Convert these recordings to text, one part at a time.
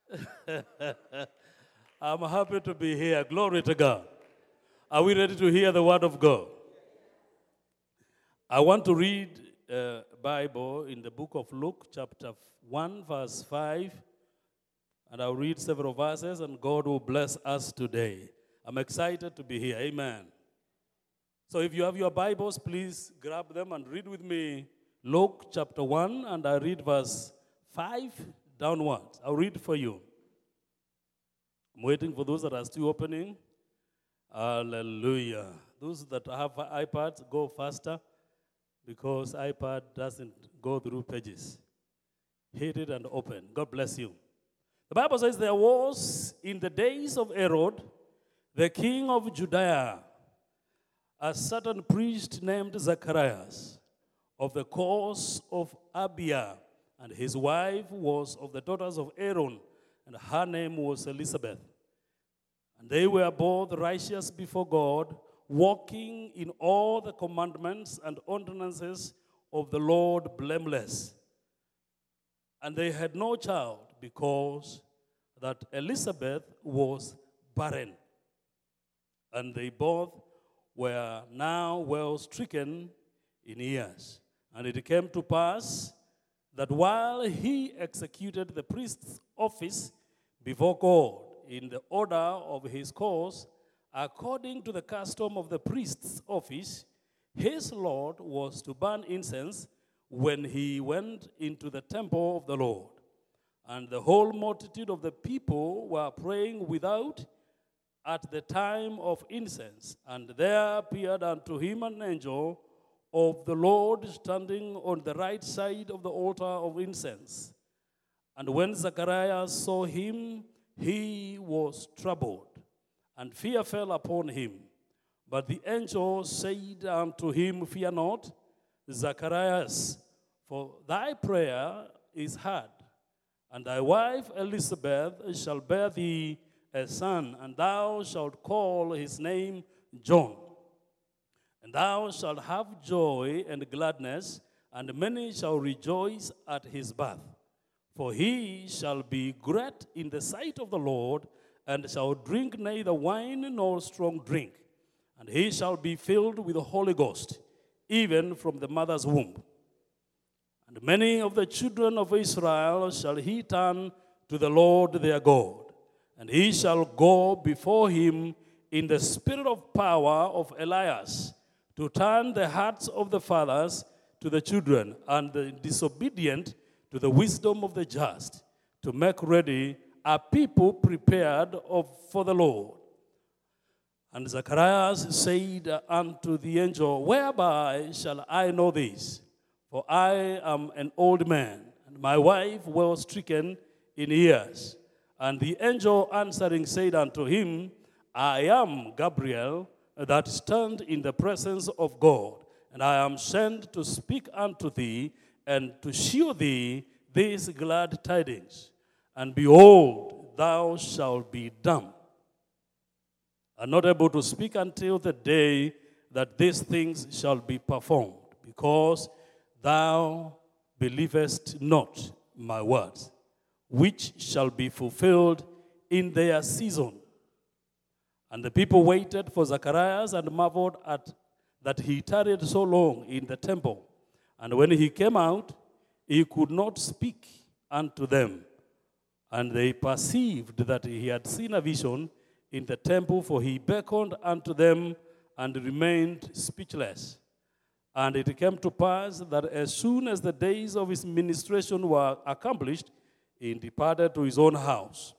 I'm happy to be here. Glory to God. Are we ready to hear the word of God? I want to read Bible in the book of Luke, chapter 1, verse 5. And I'll read several verses, and God will bless us today. I'm excited to be here. Amen. So if you have your Bibles, please grab them and read with me Luke chapter 1, and I read verse 5 downwards. I'll read for you. I'm waiting for those that are still opening. Hallelujah. Those that have iPads, go faster because iPad doesn't go through pages. Hit it and open. God bless you. The Bible says there was in the days of Herod, the king of Judea, a certain priest named Zacharias of the course of Abia, and his wife was of the daughters of Aaron, and her name was Elizabeth. And they were both righteous before God, walking in all the commandments and ordinances of the Lord blameless. And they had no child because that Elizabeth was barren. And they both were now well stricken in years. And it came to pass that while he executed the priest's office before God in the order of his course, according to the custom of the priest's office, his lot was to burn incense when he went into the temple of the Lord. And the whole multitude of the people were praying without at the time of incense. And there appeared unto him an angel of the Lord standing on the right side of the altar of incense. And when Zacharias saw him, he was troubled, and fear fell upon him. But the angel said unto him, Fear not, Zacharias, for thy prayer is heard, and thy wife Elizabeth shall bear thee a son, and thou shalt call his name John. And thou shalt have joy and gladness, and many shall rejoice at his birth. For he shall be great in the sight of the Lord, and shall drink neither wine nor strong drink. And he shall be filled with the Holy Ghost, even from the mother's womb. And many of the children of Israel shall he turn to the Lord their God. And he shall go before him in the spirit of power of Elias, to turn the hearts of the fathers to the children, and the disobedient to the wisdom of the just, to make ready a people prepared for the Lord. And Zacharias said unto the angel, Whereby shall I know this? For I am an old man, and my wife well stricken in years. And the angel answering said unto him, I am Gabriel, that stand in the presence of God, and I am sent to speak unto thee, and to shew thee these glad tidings. And behold, thou shalt be dumb, and not able to speak until the day that these things shall be performed, because thou believest not my words, which shall be fulfilled in their season. And the people waited for Zacharias and marveled at that he tarried so long in the temple. And when he came out, he could not speak unto them. And they perceived that he had seen a vision in the temple, for he beckoned unto them and remained speechless. And it came to pass that as soon as the days of his ministration were accomplished, he departed to his own house.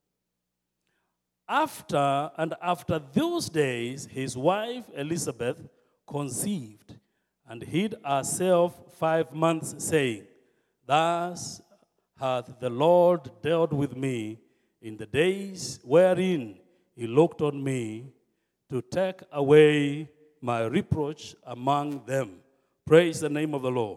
After those days, his wife Elizabeth conceived and hid herself 5 months, saying, Thus hath the Lord dealt with me in the days wherein he looked on me to take away my reproach among them. Praise the name of the Lord.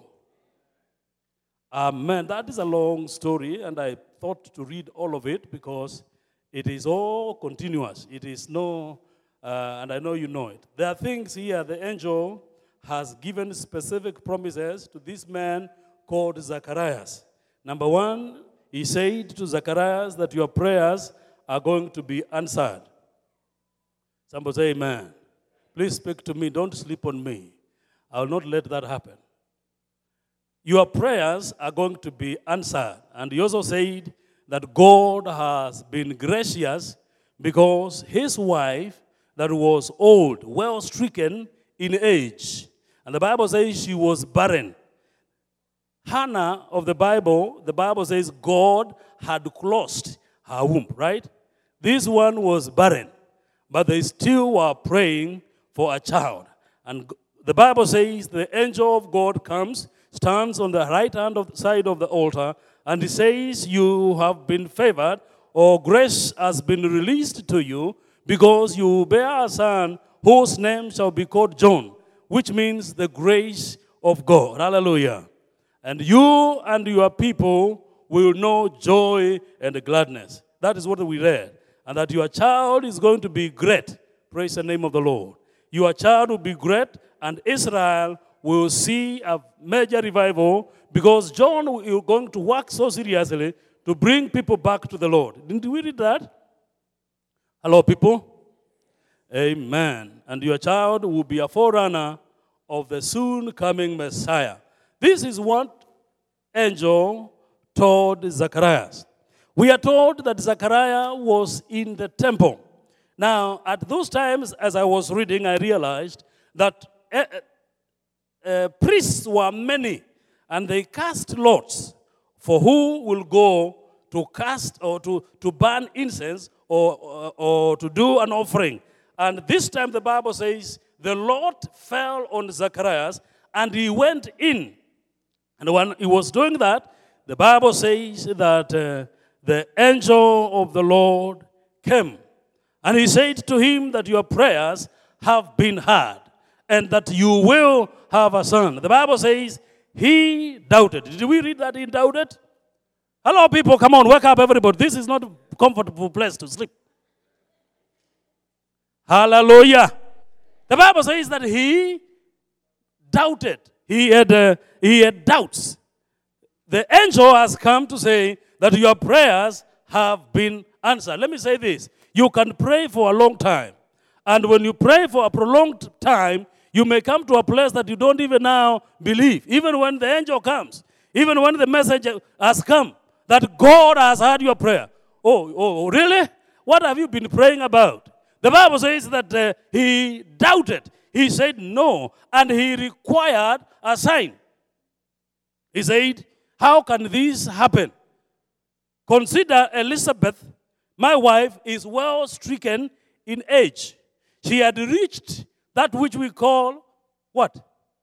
Amen. That is a long story, and I thought to read all of it because it is all continuous. It is and I know you know it. There are things here the angel has given specific promises to this man called Zacharias. Number one, he said to Zacharias that your prayers are going to be answered. Somebody say amen. Please speak to me. Don't sleep on me. I will not let that happen. Your prayers are going to be answered. And he also said that God has been gracious because his wife that was old, well stricken in age, and the Bible says she was barren. Hannah of the Bible says God had closed her womb, right? This one was barren, but they still were praying for a child. And the Bible says the angel of God comes, stands on the right hand side of the altar, and he says, you have been favored, or grace has been released to you, because you bear a son whose name shall be called John, which means the grace of God. Hallelujah. And you and your people will know joy and gladness. That is what we read. And that your child is going to be great. Praise the name of the Lord. Your child will be great, and Israel will see a major revival, because John is going to work so seriously to bring people back to the Lord. Didn't we read that? Hello, people? Amen. And your child will be a forerunner of the soon coming Messiah. This is what angel told Zacharias. We are told that Zechariah was in the temple. Now, at those times, as I was reading, I realized that priests were many, and they cast lots for who will go to cast or to burn incense or to do an offering. And this time the Bible says the lot fell on Zacharias, and he went in. And when he was doing that, the Bible says that the angel of the Lord came. And he said to him that your prayers have been heard, and that you will have a son. The Bible says he doubted. Did we read that he doubted? Hello, people, come on, wake up, everybody. This is not a comfortable place to sleep. Hallelujah. The Bible says that he doubted. He had doubts. The angel has come to say that your prayers have been answered. Let me say this. You can pray for a long time. And when you pray for a prolonged time, you may come to a place that you don't even now believe. Even when the angel comes, even when the message has come, that God has heard your prayer. Oh, really? What have you been praying about? The Bible says that he doubted. He said no, and he required a sign. He said, how can this happen? Consider Elizabeth, my wife, is well stricken in age. She had reached that which we call what?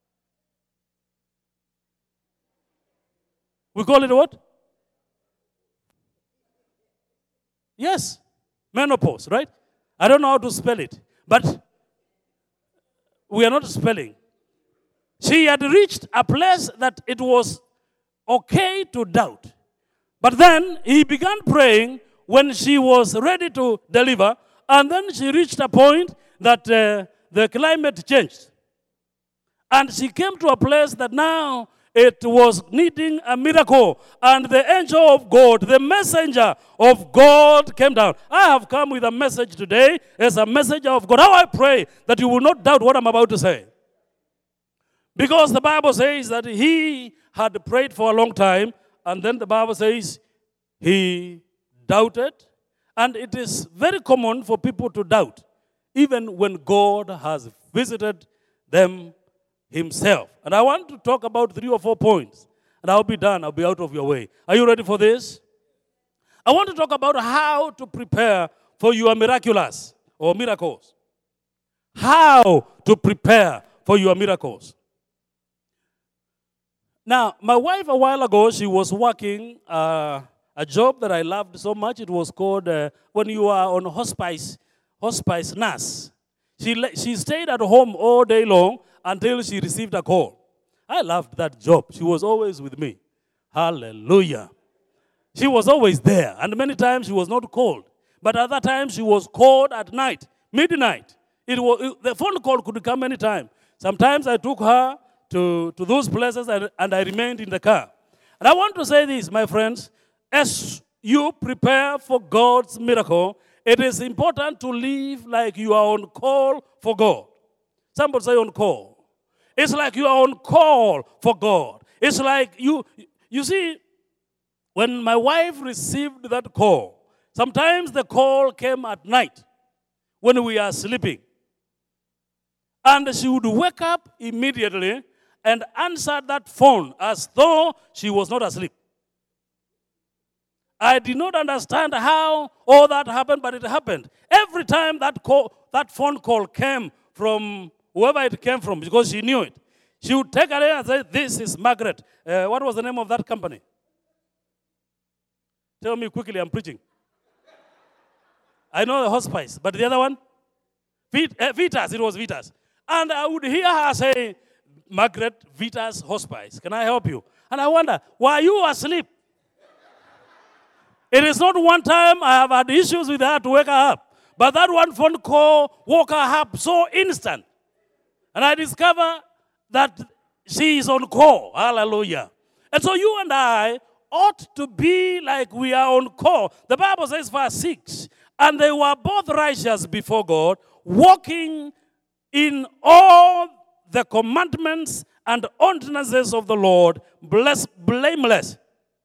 We call it what? Yes, menopause, right? I don't know how to spell it, but we are not spelling. She had reached a place that it was okay to doubt. But then he began praying when she was ready to deliver, and then she reached a point that the climate changed. And she came to a place that now it was needing a miracle. And the angel of God, the messenger of God came down. I have come with a message today as a messenger of God. How I pray that you will not doubt what I'm about to say. Because the Bible says that he had prayed for a long time, and then the Bible says he doubted. And it is very common for people to doubt, even when God has visited them himself. And I want to talk about 3 or 4 points, and I'll be done. I'll be out of your way. Are you ready for this? I want to talk about how to prepare for your miraculous or miracles. How to prepare for your miracles. Now, my wife a while ago, she was working a job that I loved so much. It was called, when you are on hospice nurse. She stayed at home all day long until she received a call. I loved that job. She was always with me. Hallelujah. She was always there. And many times she was not called. But other times she was called at night, midnight. The phone call could come anytime. Sometimes I took her to those places and I remained in the car. And I want to say this, my friends. as you prepare for God's miracle, it is important to live like you are on call for God. Somebody say on call. It's like you are on call for God. It's like you see, when my wife received that call, sometimes the call came at night when we are sleeping. And she would wake up immediately and answer that phone as though she was not asleep. I did not understand how all that happened, but it happened. Every time that phone call came from whoever it came from, because she knew it, she would take it and say, "This is Margaret." What was the name of that company? Tell me quickly, I'm preaching. I know the hospice, but the other one? Vitas, it was Vitas. And I would hear her say, "Margaret, Vitas Hospice, can I help you?" And I wonder, why are you asleep? It is not one time I have had issues with her to wake her up. But that one phone call woke her up so instant. And I discover that she is on call. Hallelujah. And so you and I ought to be like we are on call. The Bible says, verse 6, and they were both righteous before God, walking in all the commandments and ordinances of the Lord, blameless.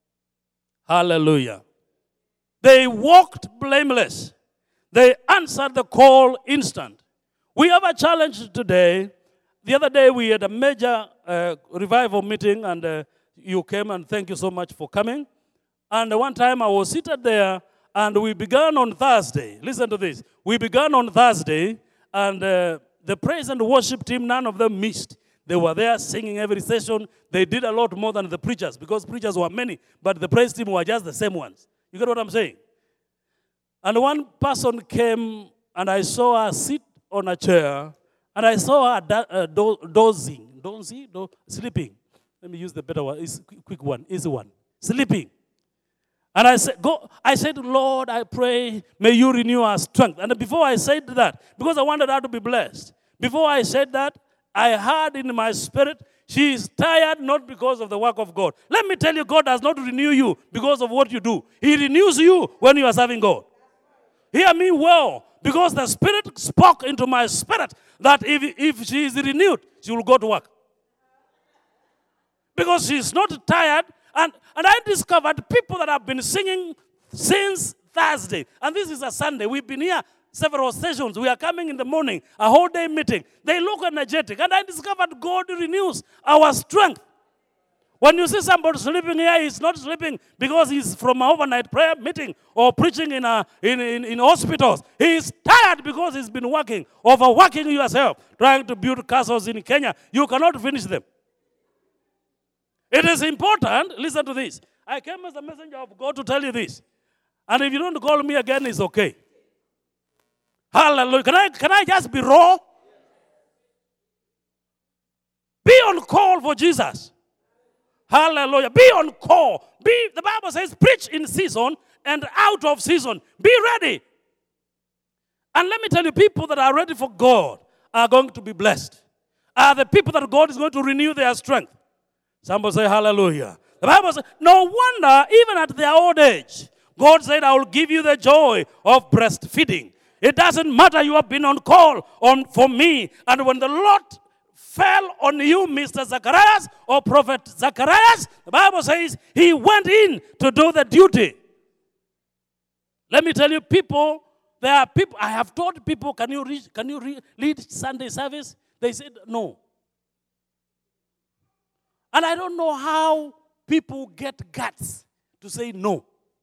Hallelujah. They walked blameless. They answered the call instant. We have a challenge today. The other day we had a major revival meeting, and you came, and thank you so much for coming. And one time I was seated there, and we began on Thursday. Listen to this. We began on Thursday, and the praise and worship team, none of them missed. They were there singing every session. They did a lot more than the preachers, because preachers were many, but the praise team were just the same ones. You get what I'm saying? And one person came, and I saw her sit on a chair, and I saw her dozing, sleeping. Let me use the better one, it's quick one, easy one. Sleeping. And I said, "Lord, I pray, may you renew our strength." And before I said that, because I wanted her to be blessed, before I said that, I heard in my spirit, she is tired not because of the work of God. Let me tell you, God does not renew you because of what you do. He renews you when you are serving God. Hear me well, because the Spirit spoke into my spirit that if she is renewed, she will go to work. Because she is not tired. And I discovered people that have been singing since Thursday. And this is a Sunday. We've been here several sessions. We are coming in the morning, a whole day meeting. They look energetic. And I discovered God renews our strength. When you see somebody sleeping here, he's not sleeping because he's from an overnight prayer meeting or preaching in hospitals. He's tired because he's been working, overworking yourself, trying to build castles in Kenya. You cannot finish them. It is important. Listen to this. I came as a messenger of God to tell you this. And if you don't call me again, it's okay. Hallelujah. Can I just be raw? Be on call for Jesus. Hallelujah. Be on call. The Bible says, preach in season and out of season. Be ready. And let me tell you, people that are ready for God are going to be blessed. Are the people that God is going to renew their strength. Somebody say hallelujah. The Bible says, no wonder, even at their old age, God said, I will give you the joy of breastfeeding. It doesn't matter, you have been on call for me. And when the Lord fell on you, Mr. Zacharias or Prophet Zacharias, the Bible says he went in to do the duty. Let me tell you, people, there are people, I have told people, can you lead Sunday service? They said no. And I don't know how people get guts to say no.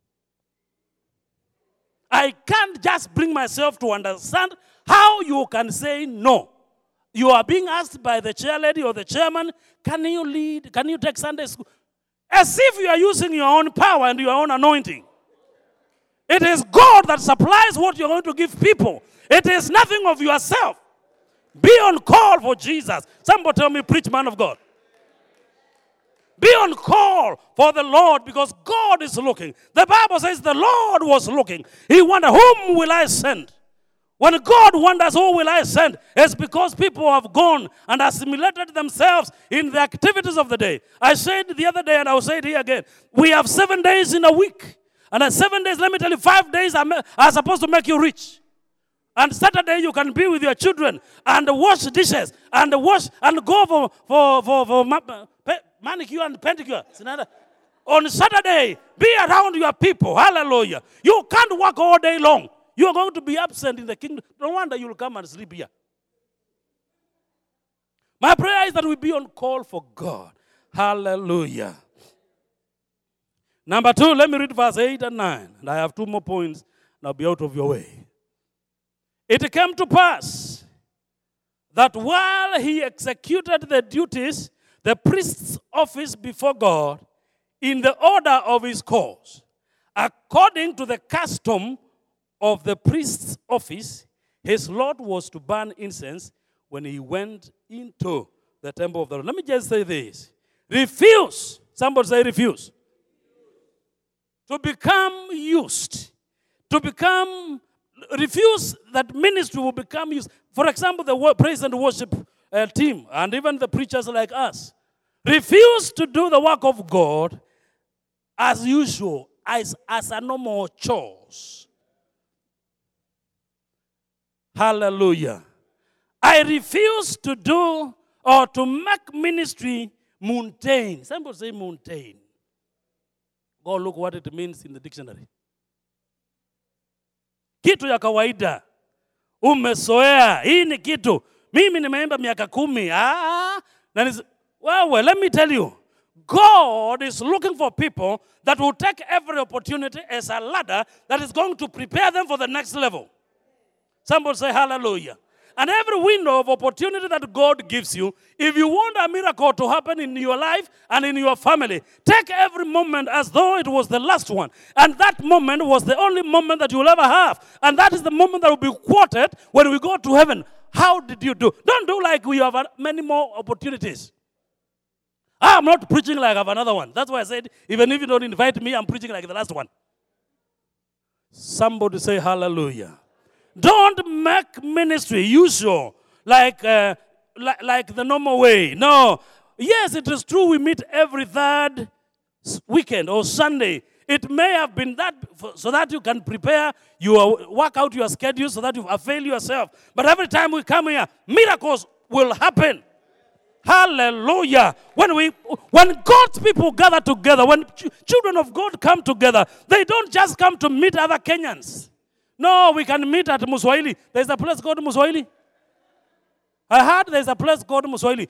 I can't just bring myself to understand how you can say no. You are being asked by the chairlady or the chairman, can you lead, can you take Sunday school? As if you are using your own power and your own anointing. It is God that supplies what you're going to give people. It is nothing of yourself. Be on call for Jesus. Somebody tell me, preach, man of God. Be on call for the Lord because God is looking. The Bible says the Lord was looking. He wondered, whom will I send? When God wonders, who will I send? It's because people have gone and assimilated themselves in the activities of the day. I said the other day, and I will say it here again. We have 7 days in a week. And at 7 days, let me tell you, 5 days are supposed to make you rich. And Saturday, you can be with your children and wash dishes and wash and go for manicure and pedicure. On Saturday, be around your people. Hallelujah. You can't work all day long. You are going to be absent in the kingdom. No wonder you will come and sleep here. My prayer is that we be on call for God. Hallelujah. Number 2, let me read verse 8 and 9. And I have 2 more points, and I'll be out of your way. It came to pass that while he executed the duties, the priest's office before God, in the order of his course, according to the custom of the priest's office, his lot was to burn incense when he went into the temple of the Lord. Let me just say this. Refuse. Somebody say refuse. To become used. Refuse that ministry will become used. For example, the praise and worship team and even the preachers like us. Refuse to do the work of God as usual, as a normal chores. Hallelujah. I refuse to do or to make ministry mundane. Somebody say mundane. Go look what it means in the dictionary. Kitu ya kawaida. Umesoea. Hii ni kitu. Mimi nimeimba miaka 10. Well, let me tell you. God is looking for people that will take every opportunity as a ladder that is going to prepare them for the next level. Somebody say hallelujah. And every window of opportunity that God gives you, if you want a miracle to happen in your life and in your family, take every moment as though it was the last one. And that moment was the only moment that you will ever have. And that is the moment that will be quoted when we go to heaven. How did you do? Don't do like we have many more opportunities. I'm not preaching like I have another one. That's why I said, even if you don't invite me, I'm preaching like the last one. Somebody say hallelujah. Don't make ministry usual, like the normal way. No. Yes, it is true we meet every 3rd weekend or Sunday. It may have been that so that you can prepare, work out your schedule so that you avail yourself. But every time we come here, miracles will happen. Hallelujah. When God's people gather together, when children of God come together, they don't just come to meet other Kenyans. No, we can meet at Muswahili. There's a place called Muswahili. I heard there's a place called Muswahili.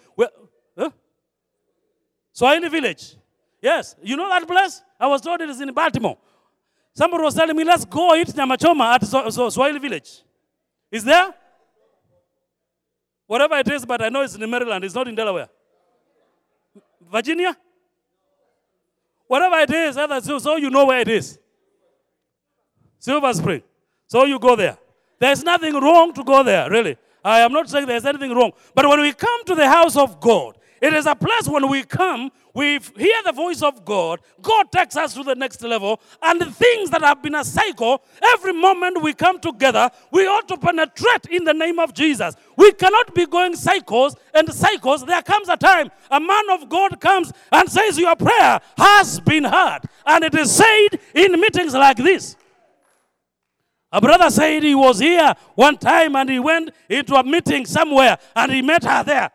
Swahili Village. Yes. You know that place? I was told it is in Baltimore. Somebody was telling me, let's go eat nyamachoma at Swahili Village. Is there? Whatever it is, but I know it's in Maryland. It's not in Delaware. Virginia? Whatever it is, so you know where it is. Silver Spring. So you go there. There's nothing wrong to go there, really. I am not saying there's anything wrong. But when we come to the house of God, it is a place when we come, we hear the voice of God. God takes us to the next level. And the things that have been a cycle, every moment we come together, we ought to penetrate in the name of Jesus. We cannot be going cycles and cycles. There comes a time a man of God comes and says, your prayer has been heard. And it is said in meetings like this. A brother said he was here one time and he went into a meeting somewhere and he met her there.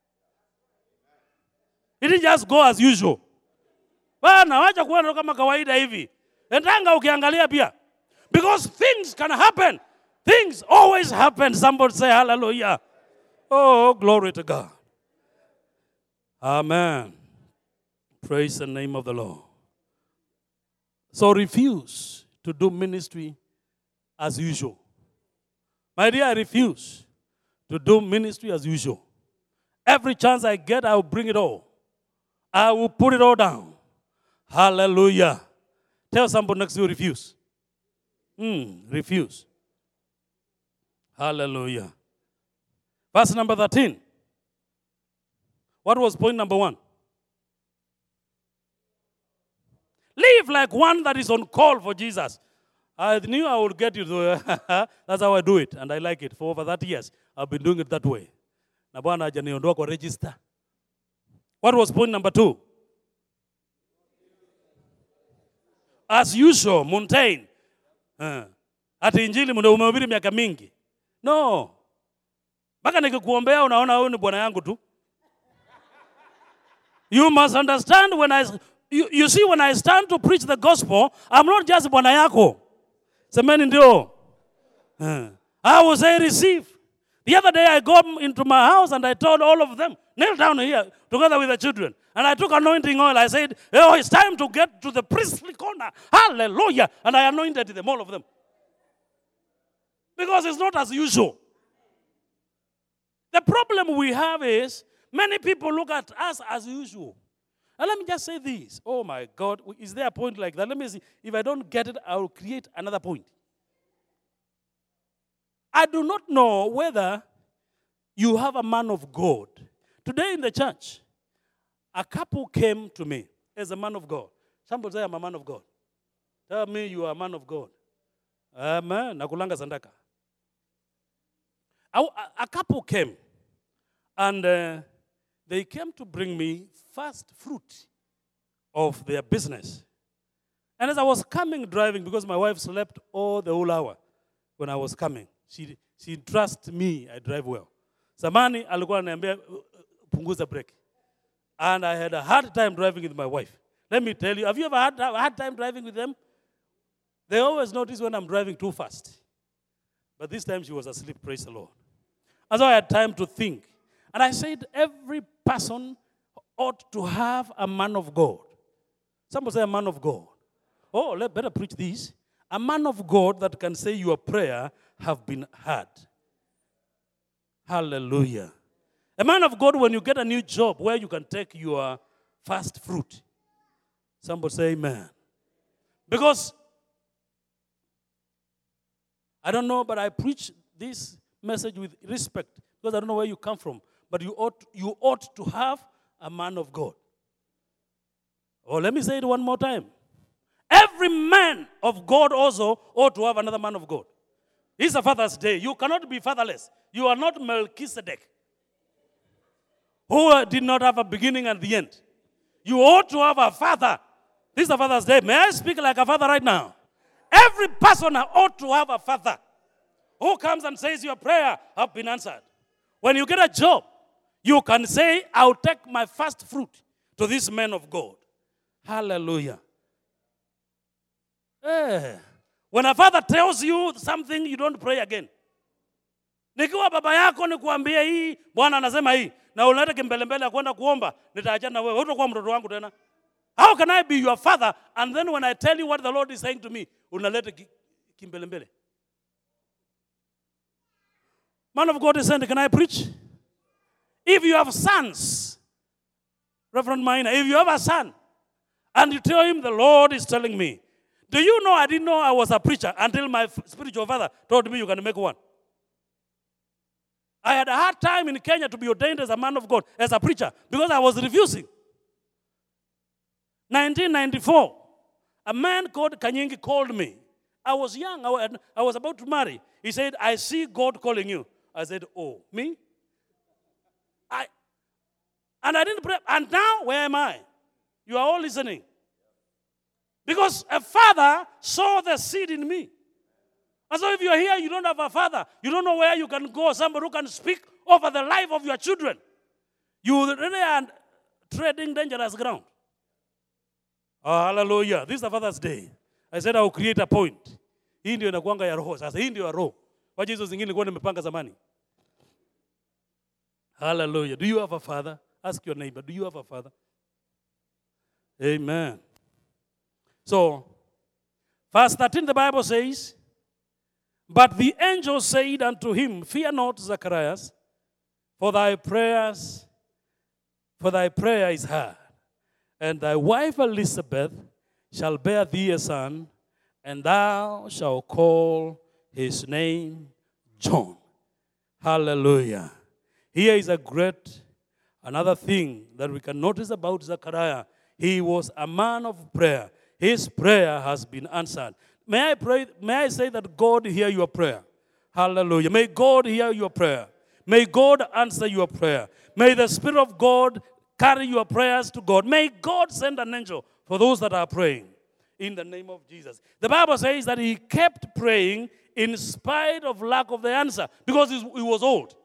He didn't just go as usual. Bana, wacha kuwa kama kawaida hivi. Endanga ukiangalia pia. Because things can happen. Things always happen. Somebody say hallelujah. Oh, glory to God. Amen. Praise the name of the Lord. So refuse to do ministry as usual. My dear, I refuse to do ministry as usual. Every chance I get, I will bring it all. I will put it all down. Hallelujah. Tell somebody next to you, refuse. Refuse. Hallelujah. Verse number 13. What was point number 1? Live like one that is on call for Jesus. I knew I would get you to. That's how I do it, and I like it. For over 30 years, I've been doing it that way. Na Bwana hajaniondoa kwa register. What was point number 2? As usual, Montaigne. Ati injili umehubiri miaka mingi. No. Baka nikikuombea unaona huyu ni bwana yangu tu. You must understand you see when I stand to preach the gospel, I'm not just bwana yako. Semeni ndio. I will say receive. The other day I got into my house and I told all of them, kneel down here together with the children. And I took anointing oil. I said, oh, it's time to get to the priestly corner. Hallelujah. And I anointed them, all of them. Because it's not as usual. The problem we have is many people look at us as usual. And let me just say this. Oh my God, is there a point like that? Let me see. If I don't get it, I will create another point. I do not know whether you have a man of God. Today in the church, a couple came to me as a man of God. Somebody say, I'm a man of God. Tell me you are a man of God. Amen. Nakulanga sandaka. A couple came and they came to bring me first fruit of their business. And as I was coming driving, because my wife slept all the whole hour when I was coming, she trusts me, I drive well. Samani alikuwa ananiambia punguza brake. And I had a hard time driving with my wife. Let me tell you, have you ever had a hard time driving with them? They always notice when I'm driving too fast. But this time she was asleep, praise the Lord. And so I had time to think. And I said, every person ought to have a man of God. Somebody say a man of God. Oh, let's better preach this. A man of God that can say your prayer have been heard. Hallelujah. A man of God, when you get a new job where you can take your first fruit. Somebody say amen. Because, I don't know, but I preach this message with respect because I don't know where you come from. But you ought to have a man of God. Oh, let me say it one more time. Every man of God also ought to have another man of God. It's a Father's Day. You cannot be fatherless. You are not Melchizedek, who did not have a beginning and the end. You ought to have a father. This is a Father's Day. May I speak like a father right now? Every person ought to have a father who comes and says your prayer have been answered. When you get a job, you can say, I'll take my first fruit to this man of God. Hallelujah. When a father tells you something, you don't pray again. Nikiwa baba yako nikuambia hii, Bwana anasema hii, na unaleta kimbelembele kwenda kuomba, nitaachana wewe, hutakuwa mtoto wangu tena. How can I be your father and then when I tell you what the Lord is saying to me, unaleta kimbelembele? Man of God is saying, can I preach? If you have sons, Reverend Minor, if you have a son, and you tell him the Lord is telling me, do you know I didn't know I was a preacher until my spiritual father told me you can make one. I had a hard time in Kenya to be ordained as a man of God, as a preacher, because I was refusing. 1994, a man called Kanyingi called me. I was young. I was about to marry. He said, I see God calling you. I said, oh, me? And I didn't pray. And now, where am I? You are all listening. Because a father saw the seed in me. And so if you're here, you don't have a father. You don't know where you can go. Somebody who can speak over the life of your children. You really are treading dangerous ground. Oh, hallelujah. This is the Father's Day. I said I will create a point. Hii ndio inakuanga ya roho. Sasa hii ndio ya roho. Wacha hizo zingine nilikuwa nimepanga zamani. Hallelujah. Do you have a father? Ask your neighbor, do you have a father? Amen. So, verse 13, the Bible says, but the angel said unto him, fear not, Zacharias, for thy prayer is heard. And thy wife Elizabeth shall bear thee a son, and thou shalt call his name John. Hallelujah. Here is another thing that we can notice about Zechariah. He was a man of prayer. his prayer has been answered. May I say that God hear your prayer? Hallelujah. May God hear your prayer. May God answer your prayer. May the Spirit of God carry your prayers to God. May God send an angel for those that are praying in the name of Jesus. The Bible says that he kept praying in spite of lack of the answer because he was old.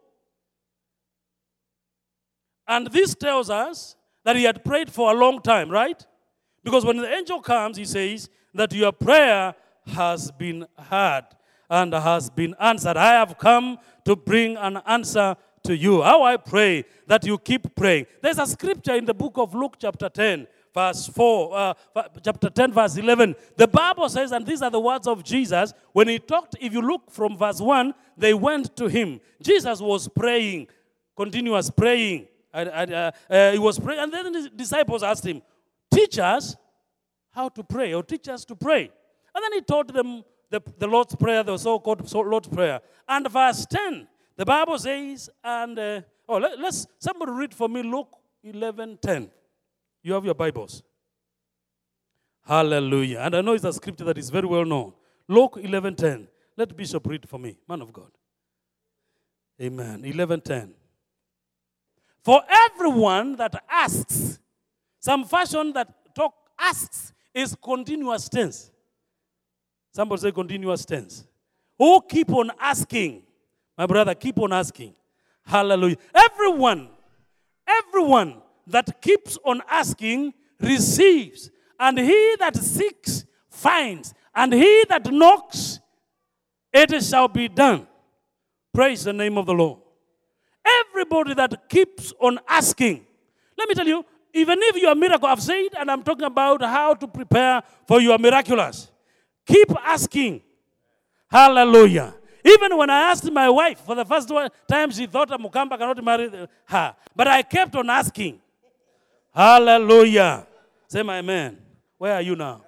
And this tells us that he had prayed for a long time, right? Because when the angel comes, he says that your prayer has been heard and has been answered. I have come to bring an answer to you. How I pray that you keep praying. There's a scripture in the book of Luke chapter 10, verse 4, chapter 10, verse 11. The Bible says, and these are the words of Jesus, when he talked, if you look from verse 1, they went to him. Jesus was praying, continuous praying. He was praying, and then the disciples asked him, teach us how to pray, or teach us to pray. And then he taught them the Lord's Prayer, the so-called Lord's Prayer. And verse 10, the Bible says, and let's somebody read for me Luke 11:10. You have your Bibles. Hallelujah. And I know it's a scripture that is very well known. Luke 11:10. Let Bishop read for me, man of God. Amen. 11:10. For everyone that asks, some fashion that asks is continuous tense. Somebody say continuous tense. Oh, keep on asking. My brother, keep on asking. Hallelujah. Everyone that keeps on asking receives. And he that seeks finds. And he that knocks, it shall be done. Praise the name of the Lord. Everybody that keeps on asking. Let me tell you, even if your miracle, I've said, and I'm talking about how to prepare for your miraculous. Keep asking. Hallelujah. Even when I asked my wife, for the first time she thought Mukamba cannot marry her. But I kept on asking. Hallelujah. Say my amen. Where are you now?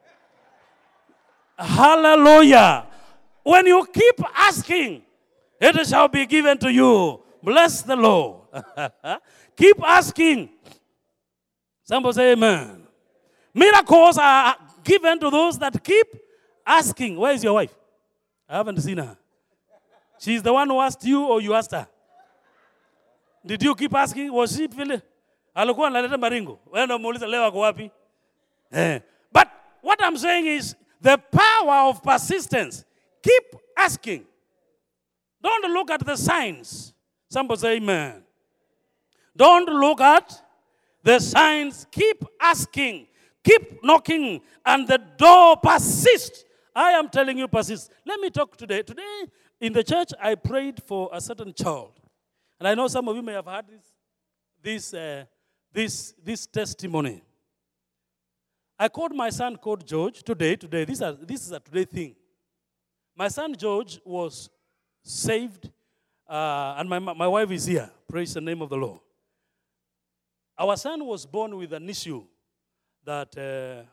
Hallelujah. When you keep asking, it shall be given to you. Bless the Lord. Keep asking. Somebody say amen. Miracles are given to those that keep asking. Where is your wife? I haven't seen her. She's the one who asked you or you asked her? Did you keep asking? Was she feeling? Alikuwa analeta maringo. Wewe ndio muuliza leo ako wapi? But what I'm saying is the power of persistence. Keep asking. Don't look at the signs. Somebody say amen. Don't look at the signs. Keep asking. Keep knocking. And the door persists. I am telling you persist. Let me talk today. Today in the church I prayed for a certain child. And I know some of you may have heard this testimony. I called my son called George today. This is a today thing. My son George was saved, and my wife is here. Praise the name of the Lord. Our son was born with an issue that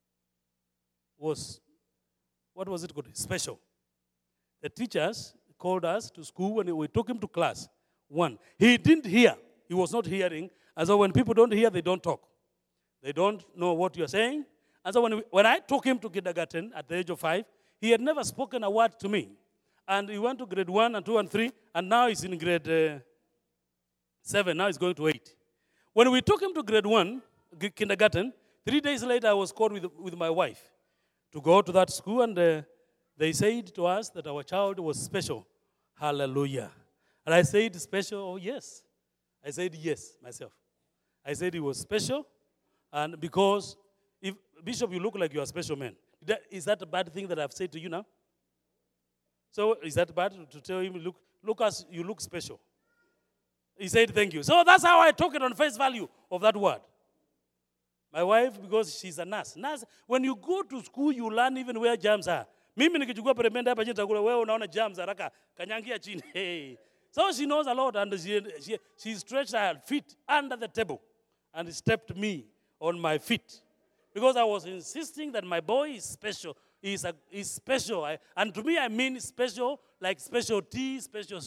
was, what was it called? Special. The teachers called us to school when we took him to class 1. He didn't hear. He was not hearing. And so when people don't hear, they don't talk. They don't know what you're saying. And so when I took him to kindergarten at the age of 5, he had never spoken a word to me. And he went to grade 1 and 2 and 3, and now he's in grade 7. Now he's going to 8. When we took him to grade 1, kindergarten, 3 days later I was called with my wife to go to that school, and they said to us that our child was special. Hallelujah. And I said, special? Oh, yes. I said, yes, myself. I said he was special, and because, if Bishop, you look like you're a special man. Is that a bad thing that I've said to you now? So is that bad to tell him, look as you look special? He said, thank you. So that's how I took it on face value of that word. My wife, because she's a nurse. When you go to school, you learn even where germs are. Mimi nikichukua peremende hapa chini takula wewe unaona germs haraka kanyangia chini. Hey. So she knows a lot, and she stretched her feet under the table and stepped me on my feet. Because I was insisting that my boy is special. He's special. And to me, I mean special, like special tea, special.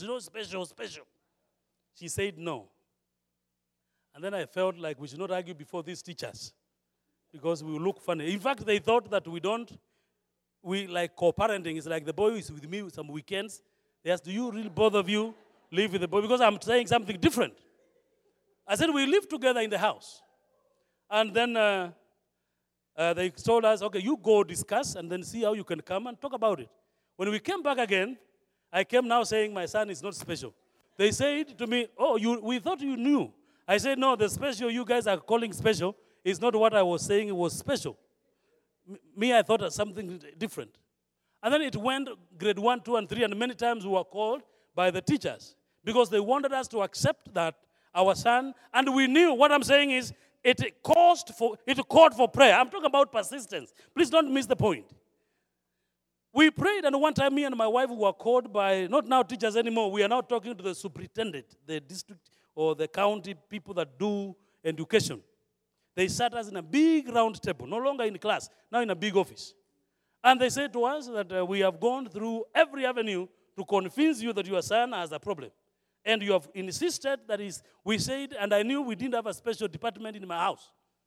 She said no. And then I felt like we should not argue before these teachers. because we look funny. In fact, they thought that we like co-parenting. It's like the boy is with me some weekends. They asked, do you really, both of you, live with the boy? Because I'm saying something different. I said, we live together in the house. And then they told us, okay, you go discuss and then see how you can come and talk about it. When we came back again, I came now saying my son is not special. They said to me, oh, we thought you knew. I said, no, the special you guys are calling special is not what I was saying it was special. Me, I thought of something different. And then it went grade 1, 2, and 3, and many times we were called by the teachers because they wanted us to accept that our son, and we knew what I'm saying is it called for prayer. I'm talking about persistence. Please don't miss the point. We prayed, and one time me and my wife were called by, not now teachers anymore, we are now talking to the superintendent, the district or the county people that do education. They sat us in a big round table, no longer in class, now in a big office. And they said to us that we have gone through every avenue to convince you that your son has a problem. And you have insisted that we said, and I knew we didn't have a special department in my house.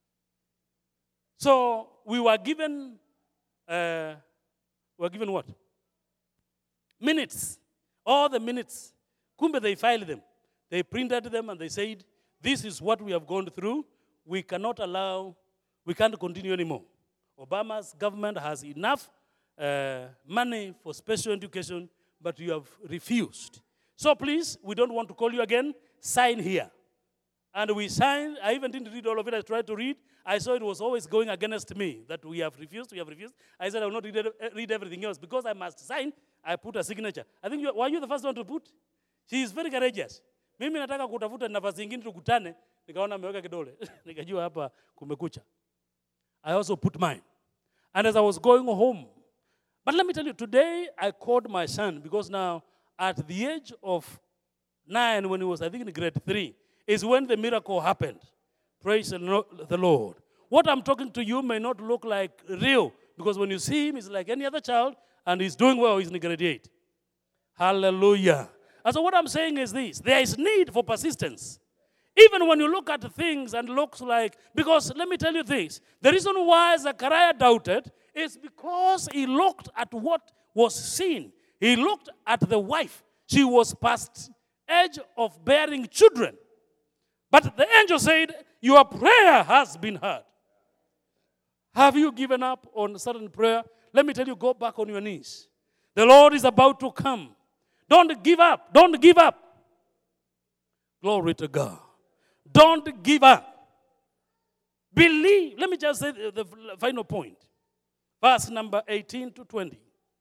So we were given what? Minutes. All the minutes. Kumbe, they filed them. They printed them and they said, this is what we have gone through. We can't continue anymore. Obama's government has enough money for special education, but you have refused. So please, we don't want to call you again. Sign here. And we signed. I even didn't read all of it. I tried to read. I saw it was always going against me, that we have refused. I said I will not read everything else. Because I must sign, I put a signature. I think, were you the first one to put? She is very courageous. Mimi nataka kutafuta nafasi nyingine tukutane, nikaona ameweka kidole. Nikajua hapa kumekucha. I also put mine. And as I was going home, but let me tell you, today I called my son because now at the age of 9, when he was, I think, in grade 3, is when the miracle happened. Praise the Lord. What I'm talking to you may not look like real, because when you see him, he's like any other child, and he's doing well, he's in grade 8. Hallelujah. And so what I'm saying is this. There is need for persistence. Even when you look at things and looks like, because let me tell you this, the reason why Zechariah doubted is because he looked at what was seen. He looked at the wife. She was past age of bearing children. But the angel said, your prayer has been heard. Have you given up on certain prayer? Let me tell you, go back on your knees. The Lord is about to come. Don't give up. Don't give up. Glory to God. Don't give up. Believe. Let me just say the final point. Verse number 18 to 20.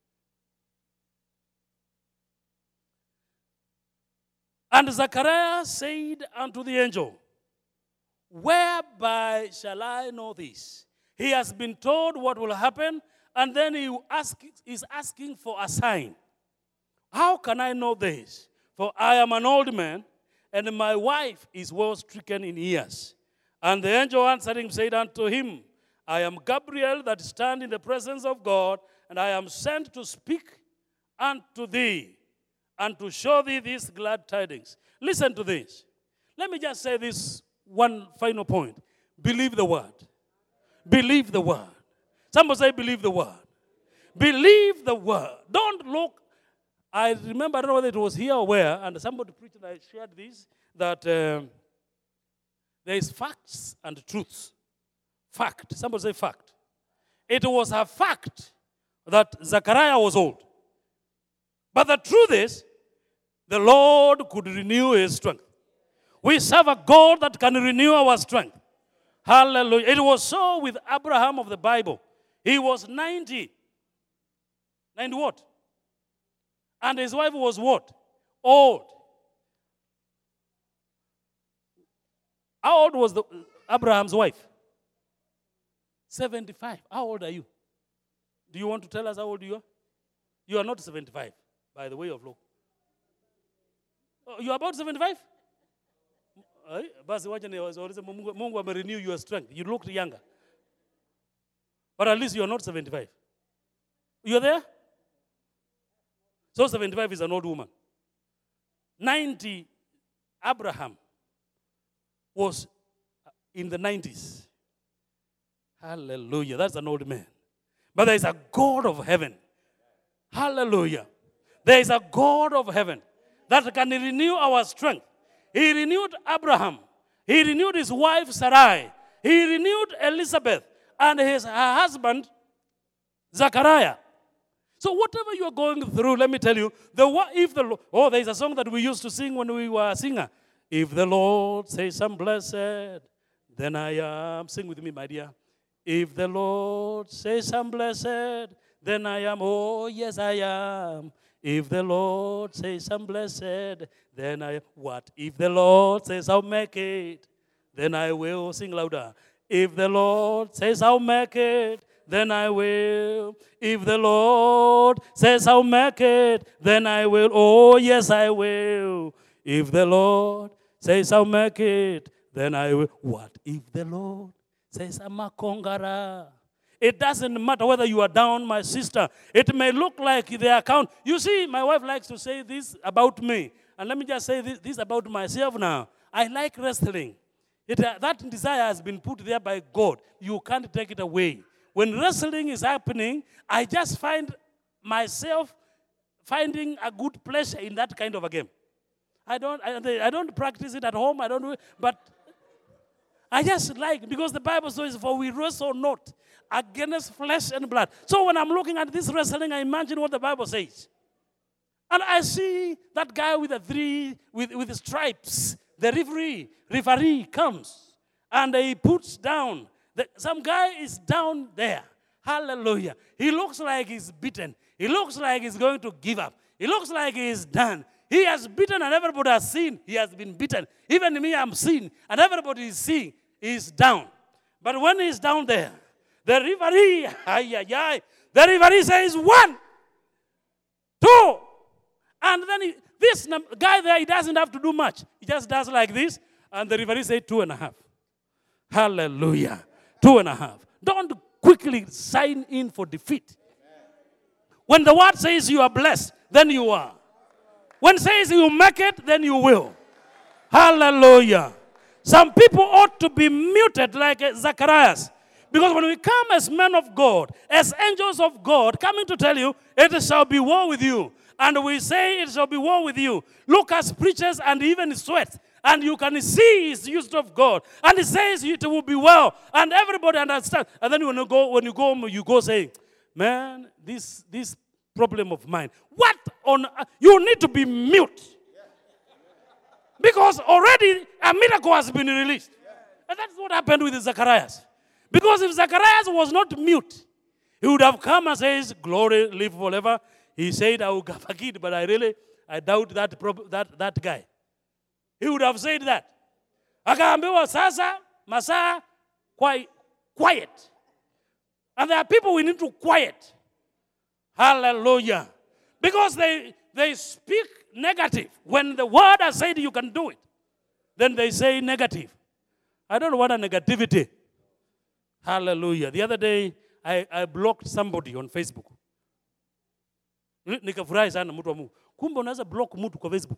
And Zechariah said unto the angel, whereby shall I know this? He has been told what will happen, and then he's asking for a sign. How can I know this? For I am an old man, and my wife is well stricken in years. And the angel answering said unto him, I am Gabriel that stand in the presence of God, and I am sent to speak unto thee, and to show thee these glad tidings. Listen to this. Let me just say this one final point. Believe the word. Believe the word. Somebody say, believe the word. Believe the word. Don't look. I remember, I don't know whether it was here or where, and somebody preached and I shared this, that there is facts and truths. Fact. Somebody say fact. It was a fact that Zechariah was old. But the truth is, the Lord could renew his strength. We serve a God that can renew our strength. Hallelujah. It was so with Abraham of the Bible. He was 90. 90 what? And his wife was what? Old. How old was Abraham's wife? 75. How old are you? Do you want to tell us how old you are? You are not 75, by the way of law. Oh, you are about 75? Mungu renew your strength. You looked younger. But at least you are not 75. You are there? So 75 is an old woman. 90, Abraham was in the 90s. Hallelujah. That's an old man. But there is a God of heaven. Hallelujah. There is a God of heaven that can renew our strength. He renewed Abraham. He renewed his wife Sarai. He renewed Elizabeth and her husband Zachariah. So whatever you are going through, let me tell you, there is a song that we used to sing when we were a singer. If the Lord says I'm blessed, then I am. Sing with me, my dear. If the Lord says I'm blessed, then I am. Oh, yes, I am. If the Lord says I'm blessed, then I am. What? If the Lord says I'll make it, then I will. Sing louder. If the Lord says I'll make it, then I will. If the Lord says I'll make it, then I will. Oh, yes, I will. If the Lord says I'll make it, then I will. What if the Lord says I'm a conqueror? It doesn't matter whether you are down, my sister. It may look like the account. You see, my wife likes to say this about me. And let me just say this about myself now. I like wrestling. That desire has been put there by God. You can't take it away. When wrestling is happening, I just find myself finding a good pleasure in that kind of a game. I don't practice it at home. I don't do it, but I just like, because the Bible says, for we wrestle not against flesh and blood. So when I'm looking at this wrestling, I imagine what the Bible says. And I see that guy with the stripes. The referee comes and he puts down. Some guy is down there. Hallelujah. He looks like he's beaten. He looks like he's going to give up. He looks like he's done. He has beaten and everybody has seen he has been beaten. Even me, I'm seen. And everybody is seeing he's down. But when he's down there, the referee says 1, 2. And then this guy there, he doesn't have to do much. He just does like this. And the referee says 2.5. Hallelujah. 2.5. Don't quickly sign in for defeat. When the word says you are blessed, then you are. When it says you make it, then you will. Hallelujah. Some people ought to be muted like Zacharias. Because when we come as men of God, as angels of God, coming to tell you, it shall be well with you. And we say it shall be well with you. Look as preachers and even sweat. And you can see his use of God. And he says it will be well. And everybody understands. And then when you go home, you go saying, man, this problem of mine. What on you need to be mute. Because already a miracle has been released. And that's what happened with Zacharias. Because if Zacharias was not mute, he would have come and says, glory live forever. He said, I will have a kid, but I doubt that guy. He would have said that. Akaambiwa sasa, masaa, quiet. And there are people we need to quiet. Hallelujah. Because they speak negative. When the word has said you can do it, then they say negative. I don't want a negativity. Hallelujah. The other day, I blocked somebody on Facebook. Nikafurahi sana mtu wa Mungu. Kumbe unaweza block mtu kwa Facebook.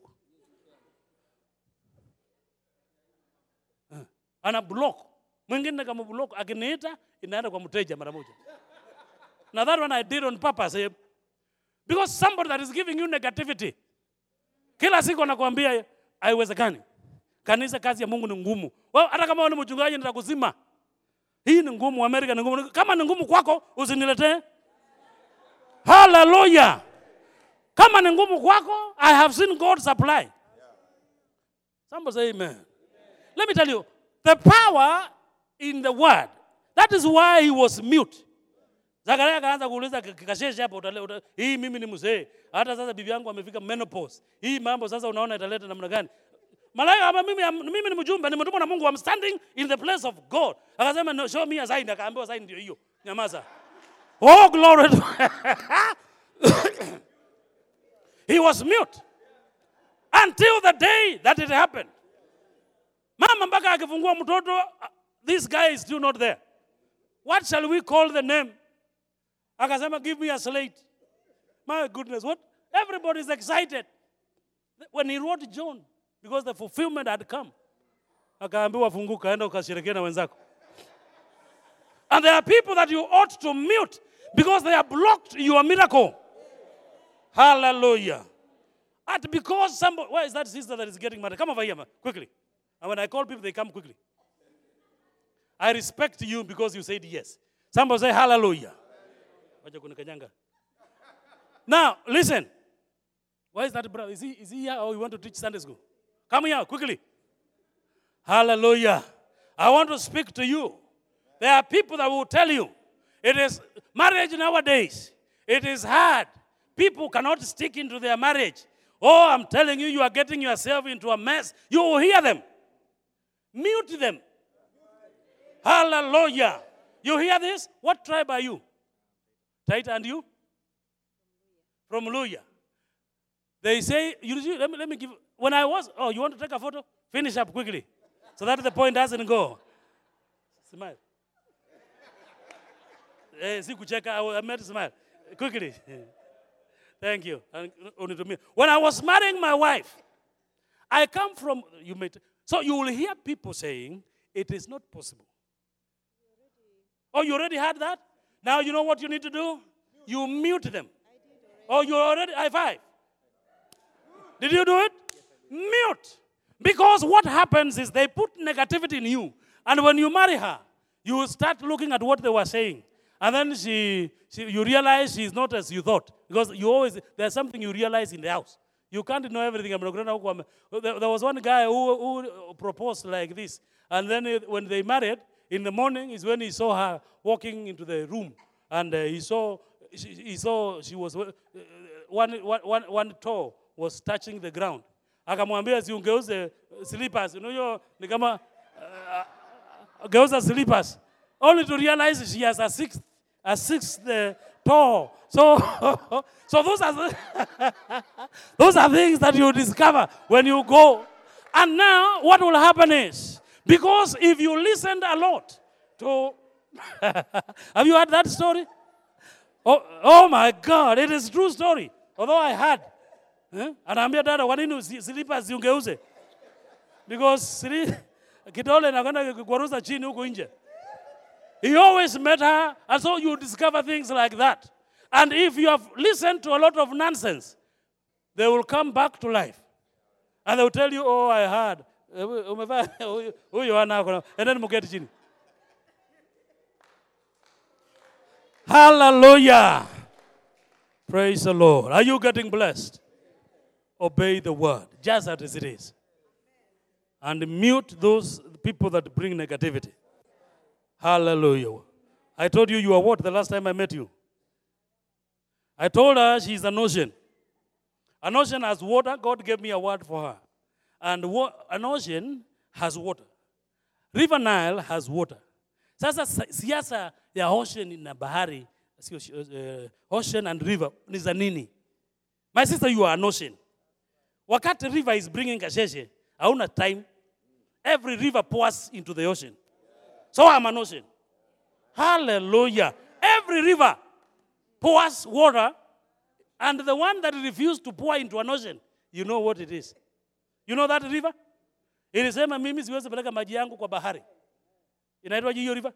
Ana block. Mwingine kama block akiniita inaenda kwa mteja mara moja. Now that one I did on purpose. Because somebody that is giving you negativity. Kila siku anakuambia haiwezekani. Kanisa kazi ya Mungu ni ngumu. Wewe hata kama wewe ni mchungaji nitakuzima. Hii ni ngumu, Amerika ni ngumu. Kama ni ngumu kwako usiniletee. Hallelujah. Kama ni ngumu kwako, I have seen God supply. Somebody say amen. Let me tell you, the power in the word. That is why he was mute. Zakaria akaanza kuuliza kikasheshe hapo hii mimi ni mzee. Hata sasa bibi yangu amefika menopause. Hii mambo sasa unaona italeta namna gani? Malaika kama mimi ni mjumbe, nimetumwa na Mungu, I'm standing in the place of God. Akasema no, show me a sign. Akaambiwa sign ndio hiyo. Nyamaza. Oh glory. He was mute until the day that it happened. Mama mpaka akifungua mtoto, this guy is still not there. What shall we call the name? Akasema give me a slate. My goodness, what? Everybody is excited. When he wrote John, because the fulfillment had come. Akaambiwa funguka, enda ukashirikiane na wenzako. And there are people that you ought to mute because they have blocked your miracle. Hallelujah. And because somebody, where is that sister that is getting married? Come over here, man, quickly. And when I call people, they come quickly. I respect you because you said yes. Somebody say hallelujah. Now, listen. Where is that brother? Is he here or you want to teach Sunday school? Come here, quickly. Hallelujah. I want to speak to you. There are people that will tell you, it is marriage nowadays. It is hard. People cannot stick into their marriage. Oh, I'm telling you, you are getting yourself into a mess. You will hear them. Mute them. Hallelujah. You hear this? What tribe are you? Taita, and you? From Luya. They say, let me give, when I was, oh, you want to take a photo? Finish up quickly. So that the point doesn't go. Smile. I made smile. Quickly. Thank you. Only to me. When I was marrying my wife, I come from, so you will hear people saying, it is not possible. Oh, you already had that? Now you know what you need to do? You mute them. Oh, you already, high five. Did you do it? Mute. Because what happens is they put negativity in you. And when you marry her, you will start looking at what they were saying. And then you realize she's not as you thought. Because there's something you realize in the house. You can't know everything. There was one guy who proposed like this. And then when they married, in the morning is when he saw her walking into the room. And he saw she was, one toe was touching the ground. Akamwambia ziungeuze slippers. Ni kama geuza slippers. Only to realize she has a sixth toe. So those are things that you discover when you go. And now what will happen is, because if you listened a lot to, have you heard that story? Oh my God, it is a true story. Although I had. Anaambia dada, kwa nini slippers ziungeuze? Because kidole nakwenda kukwaruza chini huko nje. He always met her, and so you discover things like that. And if you have listened to a lot of nonsense, they will come back to life. And they will tell you, oh, I heard. Who you are now? And then muketi chini. Hallelujah. Praise the Lord. Are you getting blessed? Obey the word, just as it is. And mute those people that bring negativity. Hallelujah. I told you are what the last time I met you? I told her she's an ocean. An ocean has water. God gave me a word for her. And an ocean has water. River Nile has water. Sasa siasa ya ocean na bahari, ocean and river ni za nini? My sister, you are an ocean. Wakati river is bringing kasheshe, hauna time. Every river pours into the ocean. So I'm an ocean. Hallelujah. Every river pours water, and the one that refused to pour into an ocean, you know what it is. You know that river? Ilisema mimi siwezi peleka maji yangu kwa bahari. Inaitwa hiyo river?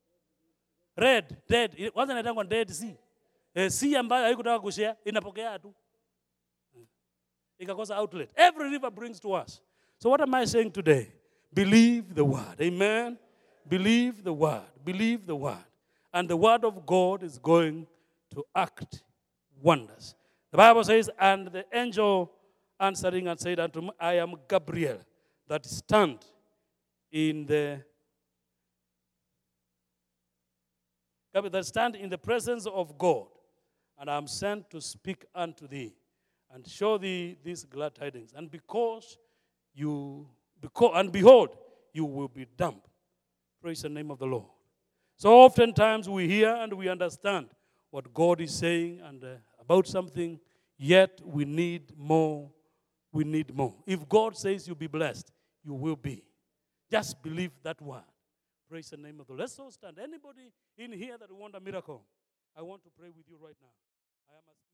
Dead. Kwanza inaitwa Dead Sea. Sea ambayo haikutaka kushare, inapokea tu. Ikakosa outlet. Every river brings to us. So what am I saying today? Believe the word. Amen. Believe the word. Believe the word. And the word of God is going to act wonders. The Bible says, and the angel answering and said unto me, I am Gabriel, that stand in the presence of God, and I am sent to speak unto thee and show thee these glad tidings. And behold, you will be dumb. Praise the name of the Lord. So oftentimes we hear and we understand what God is saying and about something, yet we need more. We need more. If God says you'll be blessed, you will be. Just believe that word. Praise the name of the Lord. Let's all stand. Anybody in here that want a miracle, I want to pray with you right now. I am a